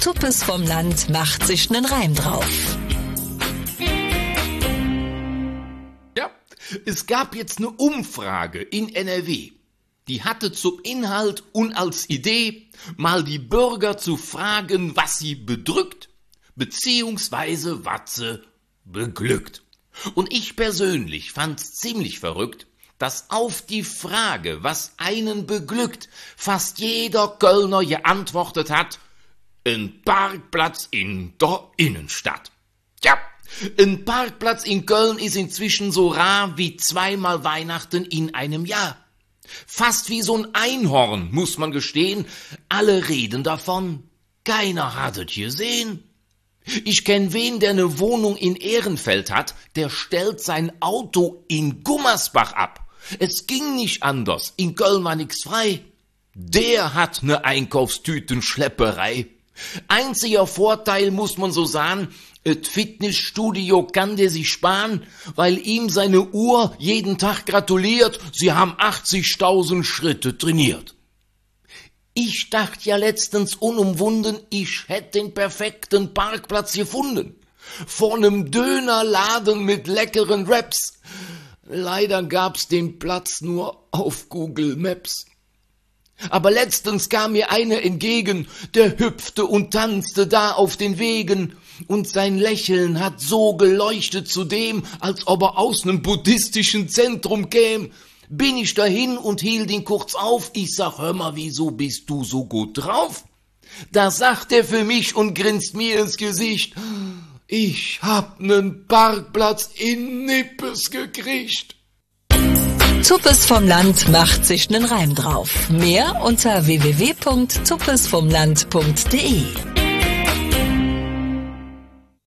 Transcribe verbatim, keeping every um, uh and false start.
Zuppes vom Land macht sich nen Reim drauf. Ja, es gab jetzt eine Umfrage in N R W. Die hatte zum Inhalt und als Idee, mal die Bürger zu fragen, was sie bedrückt, beziehungsweise was sie beglückt. Und ich persönlich fand's ziemlich verrückt, dass auf die Frage, was einen beglückt, fast jeder Kölner geantwortet hat, ein Parkplatz in der Innenstadt. Ja, ein Parkplatz in Köln ist inzwischen so rar wie zweimal Weihnachten in einem Jahr. Fast wie so ein Einhorn, muss man gestehen. Alle reden davon. Keiner hat es gesehen. Ich kenn wen, der eine Wohnung in Ehrenfeld hat, der stellt sein Auto in Gummersbach ab. Es ging nicht anders. In Köln war nix frei. Der hat eine Einkaufstütenschlepperei. Einziger Vorteil, muss man so sagen, et Fitnessstudio kann der sich sparen, weil ihm seine Uhr jeden Tag gratuliert, sie haben achtzigtausend Schritte trainiert. Ich dachte ja letztens unumwunden, ich hätte den perfekten Parkplatz gefunden. Vor nem Dönerladen mit leckeren Wraps. Leider gab's den Platz nur auf Google Maps. Aber letztens kam mir einer entgegen, der hüpfte und tanzte da auf den Wegen, und sein Lächeln hat so geleuchtet zudem, als ob er aus nem buddhistischen Zentrum käm. Bin ich dahin und hielt ihn kurz auf, ich sag, hör mal, wieso bist du so gut drauf? Da sagt er für mich und grinst mir ins Gesicht, ich hab nen Parkplatz in Nippes gekriegt. Zuppes vom Land macht sich nen Reim drauf. Mehr unter w w w punkt zuppes vom land punkt de.